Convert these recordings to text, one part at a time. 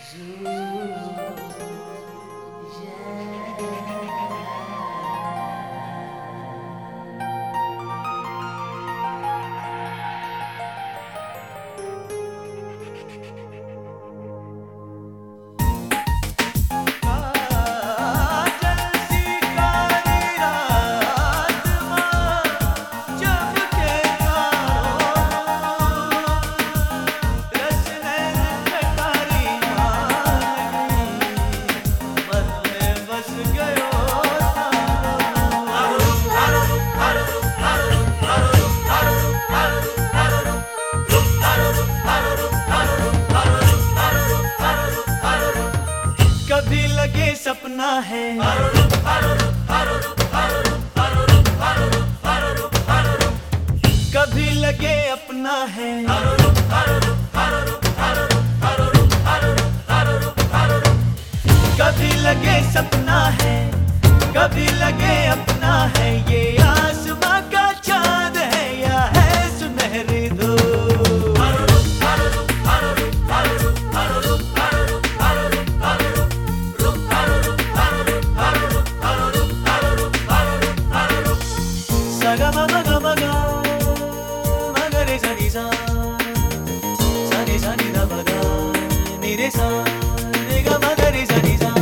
कभी लगे सपना है, कभी लगे अपना है, कभी लगे सपना है, कभी लगे अपना है। ये आसमां का चांद है या है सुनहरी धूप। Saga maga maga maga re sa ni sa ni da maga ni re sa re ga maga re sa ni sa।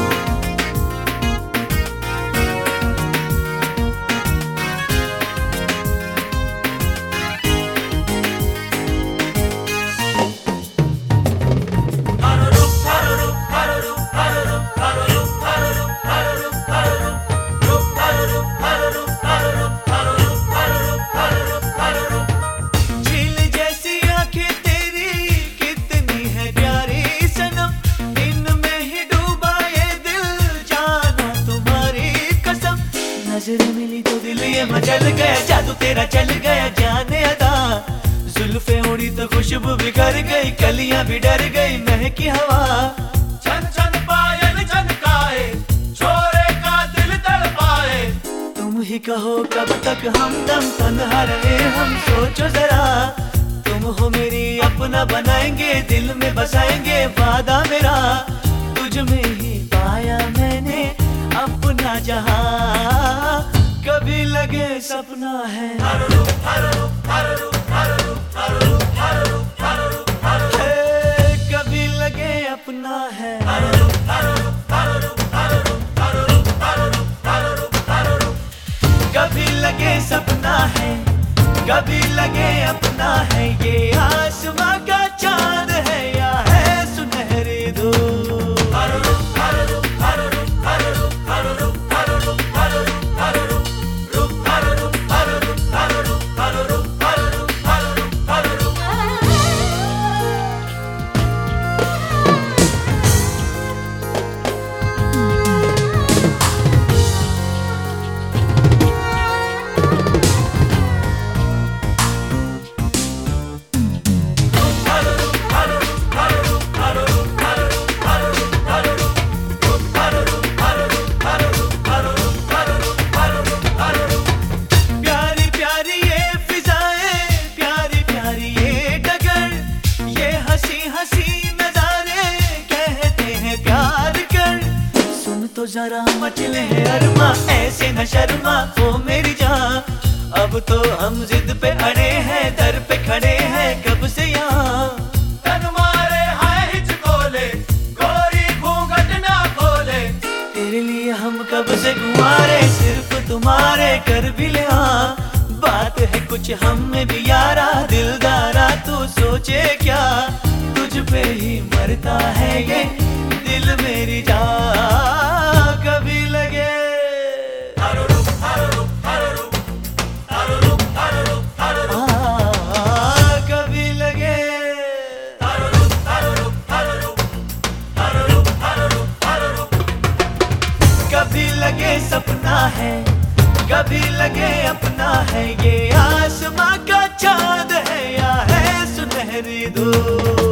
नजर मिली तो दिल ये मचल गया, जादू तेरा चल गया जाने अदा। जुल्फे उड़ी तो खुशबू बिखर गई, कलियां भी डर गई महकी हवा। छन छन पायल छनकाए, छोरे का दिल तड़पाए। तुम ही कहो कब तक हमदम तन्हा रहे हम, सोचो जरा। तुम हो मेरी अपना बनाएंगे, दिल में बसाएंगे वादा मेरा। तुझ में ही पाया मैंने अपना जहां। कभी लगे सपना है, कभी लगे अपना है। कभी लगे सपना है, कभी लगे अपना है। ये आसमां का चांद है या है सुनहरी धूप। तो जरा मचले है अरमा, ऐसे न शर्मा ओ मेरी जान। अब तो हम जिद पे अड़े हैं, दर पे खड़े हैं कब से यहाँ। तन मारे हाय हिचकोले, गोरी घूंघट ना खोले। तेरे लिए हम कब से कुंवारे, सिर्फ तुम्हारे कर भी ले। बात है कुछ हम में भी यारा, दिलदारा तू सोचे क्या। तुझ पे ही मरता है ये दिल मेरी जान। कभी लगे कभी लगे, कभी लगे सपना है, कभी लगे अपना है। ये आसमां का चांद है या है सुनहरी धूप।